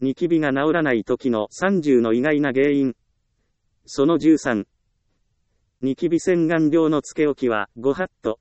ニキビが治らない時の30の意外な原因。その13。ニキビ洗顔料のつけ置きは、ご法度。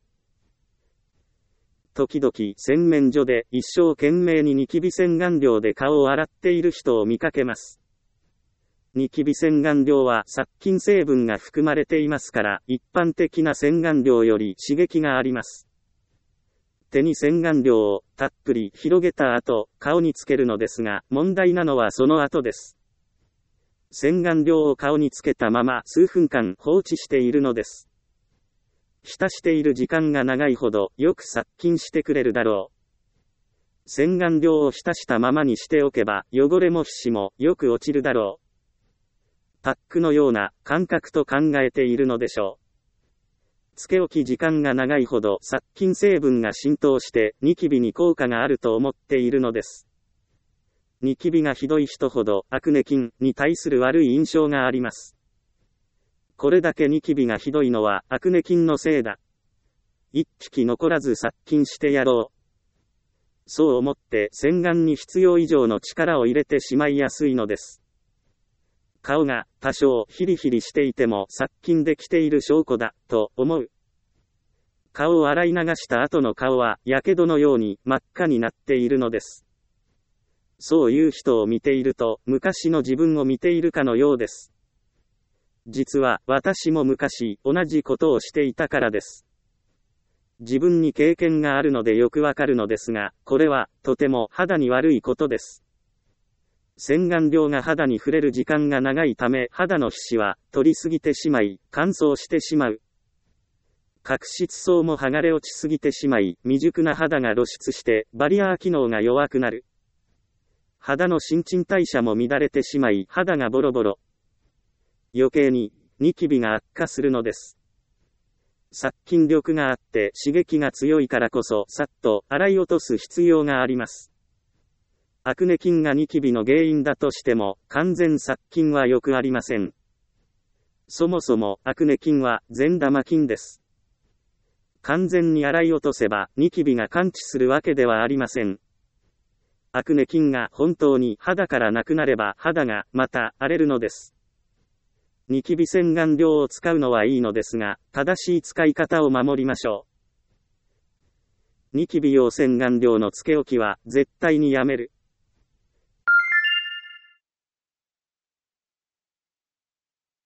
時々洗面所で一生懸命にニキビ洗顔料で顔を洗っている人を見かけます。ニキビ洗顔料は殺菌成分が含まれていますから、一般的な洗顔料より刺激があります。手に洗顔料をたっぷり広げた後、顔につけるのですが、問題なのはその後です。洗顔料を顔につけたまま数分間放置しているのです。浸している時間が長いほどよく殺菌してくれるだろう。洗顔料を浸したままにしておけば汚れも皮脂もよく落ちるだろう。パックのような感覚と考えているのでしょう。つけ置き時間が長いほど殺菌成分が浸透してニキビに効果があると思っているのです。ニキビがひどい人ほどアクネ菌に対する悪い印象があります。これだけニキビがひどいのはアクネ菌のせいだ。一匹残らず殺菌してやろう。そう思って洗顔に必要以上の力を入れてしまいやすいのです。顔が多少ヒリヒリしていても殺菌できている証拠だと思う。顔を洗い流した後の顔は火傷のように真っ赤になっているのです。そういう人を見ていると昔の自分を見ているかのようです。実は私も昔同じことをしていたからです。自分に経験があるのでよくわかるのですが、これはとても肌に悪いことです。洗顔料が肌に触れる時間が長いため肌の皮脂は取りすぎてしまい乾燥してしまう。角質層も剥がれ落ちすぎてしまい未熟な肌が露出してバリアー機能が弱くなる。肌の新陳代謝も乱れてしまい肌がボロボロ。余計にニキビが悪化するのです。殺菌力があって刺激が強いからこそさっと洗い落とす必要があります。アクネ菌がニキビの原因だとしても完全殺菌はよくありません。そもそもアクネ菌は善玉菌です。完全に洗い落とせばニキビが完治するわけではありません。アクネ菌が本当に肌からなくなれば肌がまた荒れるのです。ニキビ洗顔料を使うのはいいのですが、正しい使い方を守りましょう。ニキビ用洗顔料のつけ置きは絶対にやめる。